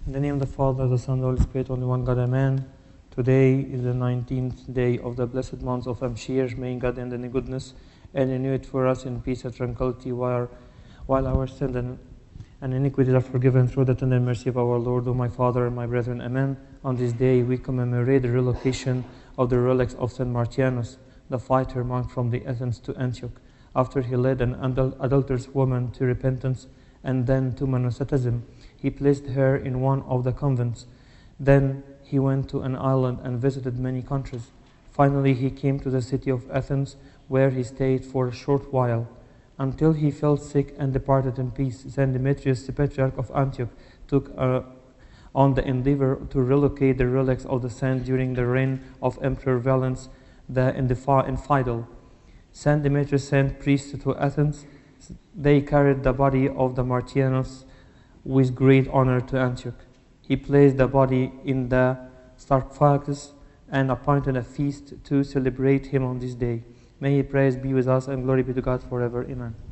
In the name of the Father, the Son, and the Holy Spirit, only one God, Amen. Today is the 19th day of the blessed month of Amshir. May God end in goodness and renew it for us in peace and tranquility while our sins and iniquities are forgiven through the tender mercy of our Lord, O my Father and my brethren. Amen. On this day we commemorate the relocation of the relics of St. Martianus, the fighter monk from the Athens to Antioch, after he led an adulterous woman to repentance and then to monasticism. He placed her in one of the convents. Then he went to an island and visited many countries. Finally, he came to the city of Athens, where he stayed for a short while, until he fell sick and departed in peace. St. Demetrius, the patriarch of Antioch, took on the endeavor to relocate the relics of the saint during the reign of Emperor Valens the Infidel. St. Demetrius sent priests to Athens. They carried the body of the Martianus with great honor to Antioch. He placed the body in the sarcophagus and appointed a feast to celebrate him on this day. May His praise be with us and glory be to God forever. Amen.